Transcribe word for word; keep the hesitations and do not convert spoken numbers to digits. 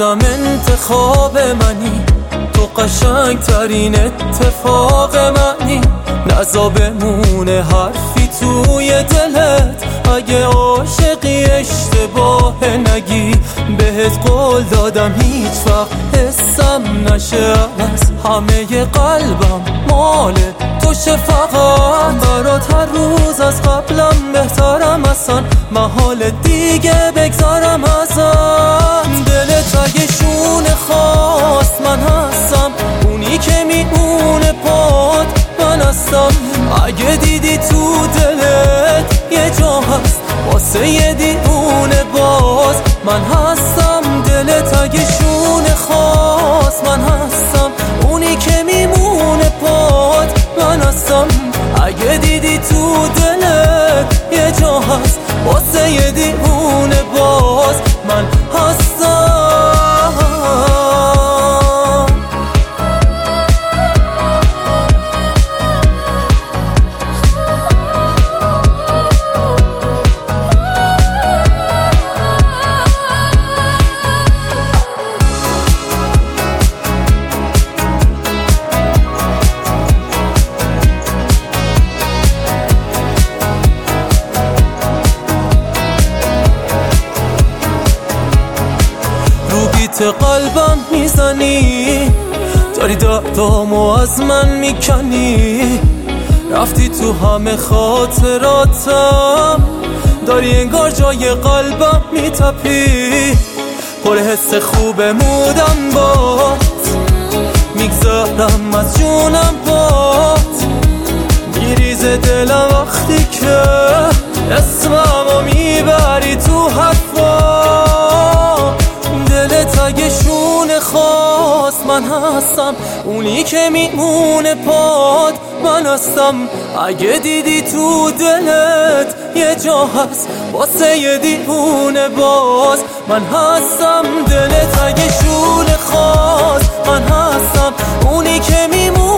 گفتم انتخاب منی، تو قشنگ ترین اتفاق منی. نزا بمونه حرفی توی دلت، اگه عاشقی اشتباه نگی. بهت قول دادم هیچ وقت حسم نشه از همه قلبم مال توشه. فقط برات هر روز از قبلم بهترم، اصلا محال دیگه بگذارم ازم. دلت اگه شونه خواست من هستم، اونی که میمونه پاد من هستم. اگه دیدی تو دلت یه جا هست واسه یه دیوونه باز من هستم. دلت اگه شونه خواست من هستم، اونی که میمونه پاد من هستم. اگه دیدی تو دلت یه جا هست واسه یه دیوونه باز من هستم. قلبم میزنی، داری دردامو از من میکنی. رفتی تو همه خاطراتم، داری انگار جای قلبم میتپی. پر حس خوب مودم بات، میگذارم از جونم بات. میریزه دلم وقتی که اسممو میبری تو حرفا. دلت اگه شونه خواست من هستم، اونی که میمونه پاد من هستم. اگه دیدی تو دلت یه جا هست واسه یه دیوونه باز من هستم. دلت اگه شونه خواست من هستم، اونی که میمونه